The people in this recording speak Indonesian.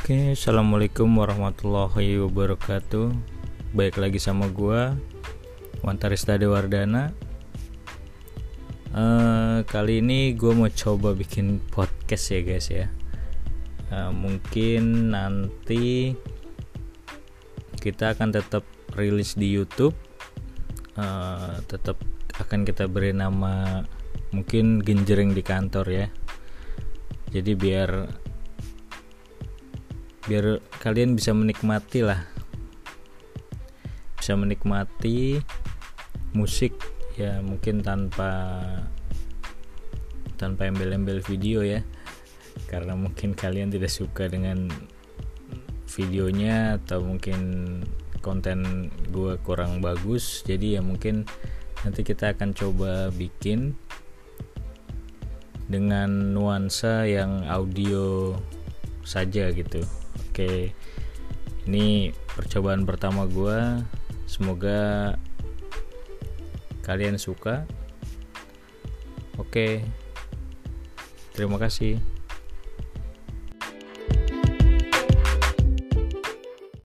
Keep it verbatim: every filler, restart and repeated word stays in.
Oke, assalamualaikum warahmatullahi wabarakatuh. Baik lagi sama gua, Wantarista Dewardana. Uh, kali ini gue mau coba bikin podcast ya guys ya. Uh, mungkin nanti kita akan tetap rilis di YouTube. Uh, tetap akan kita beri nama mungkin Genjreng di Kantor ya. Jadi biar biar kalian bisa menikmati lah bisa menikmati musik ya, mungkin tanpa tanpa embel-embel video ya, karena mungkin kalian tidak suka dengan videonya atau mungkin konten gue kurang bagus. Jadi ya mungkin nanti kita akan coba bikin dengan nuansa yang audio saja gitu. Oke, ini percobaan pertama gue. Semoga kalian suka. Oke, terima kasih.